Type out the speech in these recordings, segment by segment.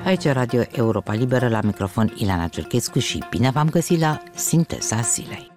Aici e Radio Europa Liberă, la microfon Ileana Cerchescu și bine v-am găsit la Sinteza Zilei.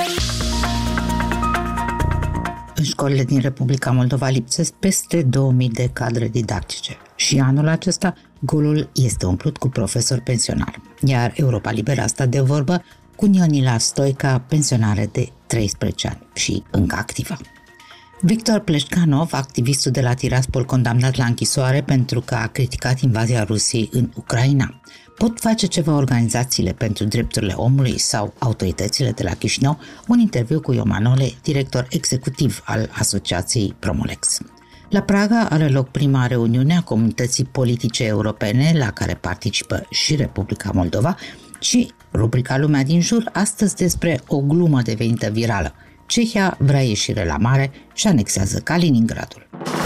În școlile din Republica Moldova lipsesc peste 2000 de cadre didactice și anul acesta golul este umplut cu profesori pensionari, iar Europa Liberă a stat de vorbă cu Nionila Stoica, pensionară de 13 ani și încă activă. Victor Pleșcanov, activistul de la Tiraspol condamnat la închisoare pentru că a criticat invazia Rusiei în Ucraina. Pot face ceva organizațiile pentru drepturile omului sau autoritățile de la Chișinău? Un interviu cu Iomanole, director executiv al Asociației Promolex. La Praga are loc prima reuniune a comunității politice europene la care participă și Republica Moldova și rubrica Lumea din jur astăzi despre o glumă devenită virală. Cehia vrea ieșire la mare și anexează Kaliningradul.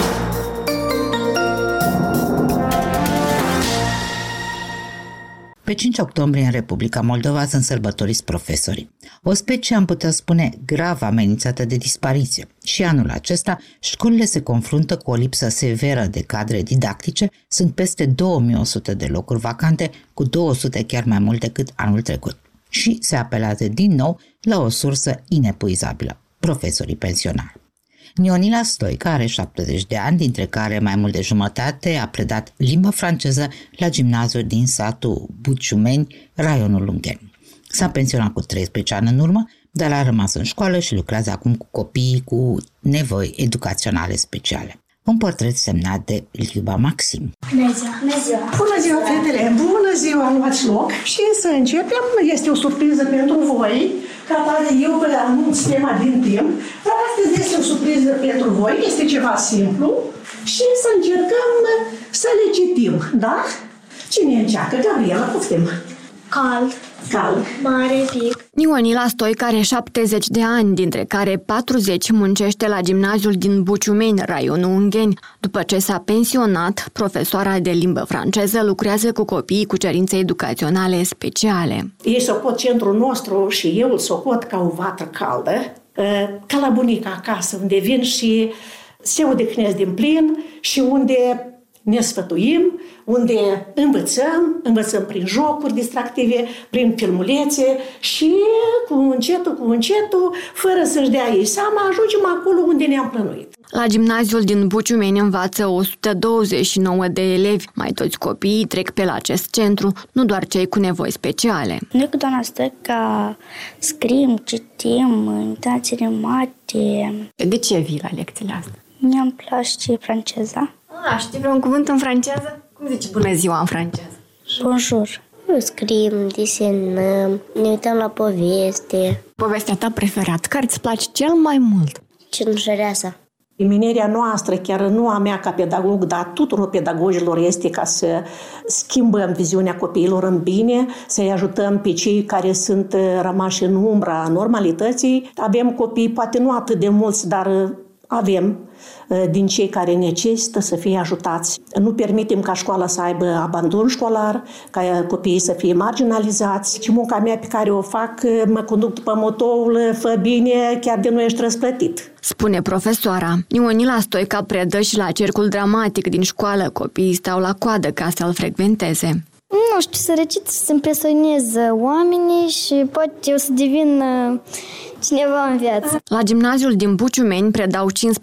Pe 5 octombrie în Republica Moldova sunt sărbătoriți profesorii. O specie, am putea spune, grav amenințată de dispariție. Și anul acesta, școlile se confruntă cu o lipsă severă de cadre didactice, sunt peste 2100 de locuri vacante, cu 200 chiar mai mult decât anul trecut. Și se apelează din nou la o sursă inepuizabilă, profesorii pensionari. Nionila Stoica are 70 de ani, dintre care mai mult de jumătate a predat limba franceză la gimnaziul din satul Buciumeni, raionul Ungheni. S-a pensionat cu 13 ani în urmă, dar a rămas în școală și lucrează acum cu copiii cu nevoi educaționale speciale. Un portret semnat de Liuba Maxim. Bună ziua! Bună ziua! Bună ziua, fetele! Bună ziua, luați loc și să începem. Este o surpriză pentru voi, ca atare eu vă anunț tema din timp, dar astăzi este o surpriză pentru voi, este ceva simplu și să încercăm să le citim, da? Cine încearcă? Gabriela, poftim! Cald. Mare pic. Nionila Stoica are 70 de ani, dintre care 40 muncește la gimnaziul din Buciumeni, raionul Ungheni. După ce s-a pensionat, profesoara de limbă franceză lucrează cu copiii cu cerințe educaționale speciale. Ei socot centrul nostru și eu îl socot ca o vatră caldă, ca la bunica acasă, unde vin și se odihnesc din plin și unde ne sfătuim, unde învățăm prin jocuri distractive, prin filmulețe și cu încetul, fără să-și dea ei seama, ajungem acolo unde ne-am plănuit. La gimnaziul din Buciumeni învață 129 de elevi. Mai toți copiii trec pe la acest centru, nu doar cei cu nevoi speciale. Noi cu doamna Stoica scriem, citim, imitații mate. De ce vii la lecțiile astea? Mi-am place franceza. Știi vreun cuvânt în franceză? Cum zici bună ziua în franceză? Bonjour. Scriem, desenăm, ne uităm la poveste. Povestea ta preferată, care îți place cel mai mult? Cinușăreasa. Menirea noastră, chiar nu a mea ca pedagog, dar a tuturor pedagogilor este ca să schimbăm viziunea copiilor în bine, să-i ajutăm pe cei care sunt rămași în umbra normalității. Avem copii, poate nu atât de mulți, dar avem din cei care necesită să fie ajutați. Nu permitem ca școala să aibă abandon școlar, ca copiii să fie marginalizați. Și munca mea pe care o fac, mă conduc după motoul fă bine, chiar de nu ești răsplătit. Spune profesoara. Nionila Stoica predă și la cercul dramatic din școală. Copiii stau la coadă ca să-l frecventeze. Nu știu, să recit, să impresionez oamenii și poate eu să devin cineva în viață. La gimnaziul din Buciumeni predau